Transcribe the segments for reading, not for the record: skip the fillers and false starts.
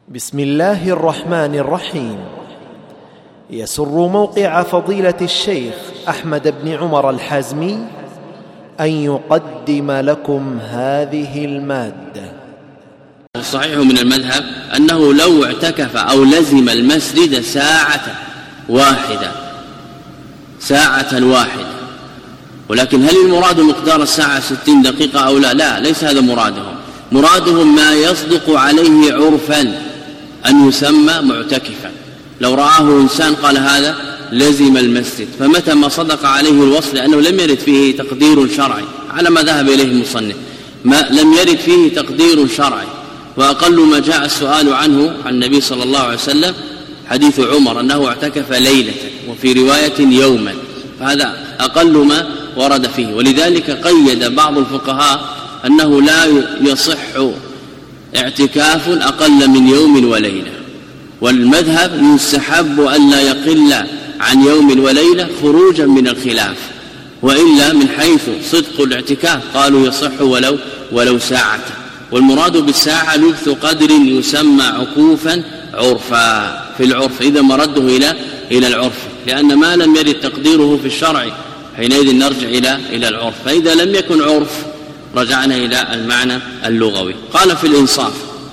بسم الله الرحمن الرحيم. يسر موقع فضيلة الشيخ أحمد بن عمر الحازمي أن يقدم لكم هذه المادة. الصحيح من المذهب أنه لو اعتكف أو لزم المسجد ساعة واحدة، ولكن هل المراد مقدار الساعة 60 دقيقة أو لا؟ لا، ليس هذا مرادهم ما يصدق عليه عرفا أن يسمى معتكفا. لو رآه إنسان قال هذا لزم المسجد، فمتى ما صدق عليه الوصف، لأنه لم يرد فيه تقدير شرعي على ما ذهب إليه المصنف، ما لم يرد فيه تقدير شرعي. وأقل ما جاء السؤال عنه عن النبي صلى الله عليه وسلم حديث عمر أنه اعتكف ليلة، وفي رواية يوما، فهذا أقل ما ورد فيه. ولذلك قيد بعض الفقهاء أنه لا يصح اعتكاف أقل من يوم وليلة، والمذهب يستحب أن لا يقل عن يوم وليلة خروجا من الخلاف، وإلا من حيث صدق الاعتكاف قالوا يصح ولو ساعة. والمراد بالساعة لبث قدر يسمى عكوفا عرفا في العرف، إذا مرده إلى العرف، لأن ما لم يرد تقديره في الشرع حينئذ نرجع إلى العرف، فإذا لم يكن عرف رجعنا إلى المعنى اللغوي. قال في الإنصاف: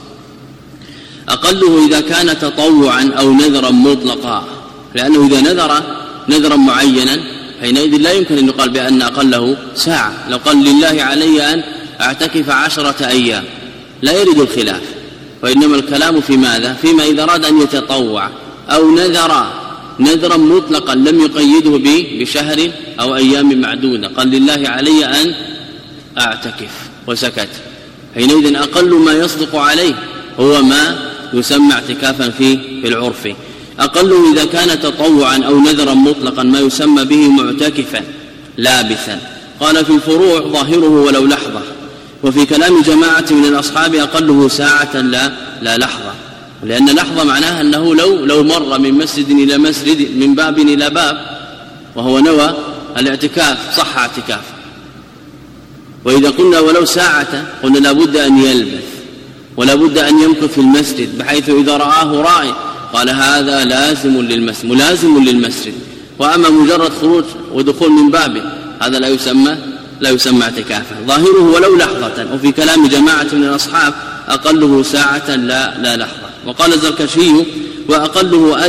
أقله إذا كان تطوعا أو نذرا مطلقا، لأنه إذا نذرا معينا حينئذ لا يمكن أن يقال بأن أقله ساعة. لو قال لله علي أن أعتكف 10 أيام لا يرد الخلاف، وإنما الكلام في ماذا؟ فيما إذا أراد أن يتطوع أو نذرا مطلقا لم يقيده بشهر أو أيام معدودة، قال لله علي أن أعتكف وسكت، حينئذ أقل ما يصدق عليه هو ما يسمى اعتكافا في العرف. أقله إذا كان تطوعا أو نذرا مطلقا ما يسمى به معتكفا لابثا. قال في الفروع ظاهره ولو لحظة، وفي كلام جماعة من الأصحاب أقله ساعة لا لحظة، لأن لحظة معناها أنه لو مر من مسجد إلى مسجد، من باب إلى باب، وهو نوى الاعتكاف صح اعتكاف. وإذا قلنا ولو ساعة قلنا لابد أن يلبث ولابد أن يمكث في المسجد، بحيث إذا رآه راعي قال هذا ملازم للمسجد. وأما مجرد خروج ودخول من بابه هذا لا يسمى اعتكافا. ظاهره ولو لحظة. وفي كلام جماعة من الأصحاب أقله ساعة لا لحظة. وقال الزركشي: وأقله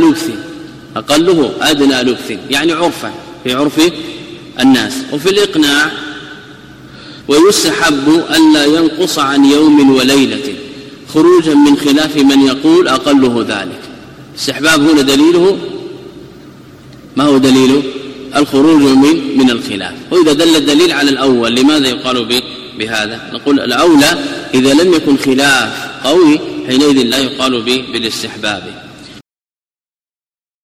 أدنى لبث، يعني عرفا في عرف الناس. وفي الإقناع: ويستحب ألا ينقص عن يوم وليلة، خروجا من خلاف من يقول أقله ذلك. استحباب هنا دليله ما هو دليله؟ الخروج من الخلاف. وإذا دل الدليل على الأول لماذا يقال بهذا؟ نقول الأولى إذا لم يكن خلاف قوي حينئذ لا يقال بالاستحباب.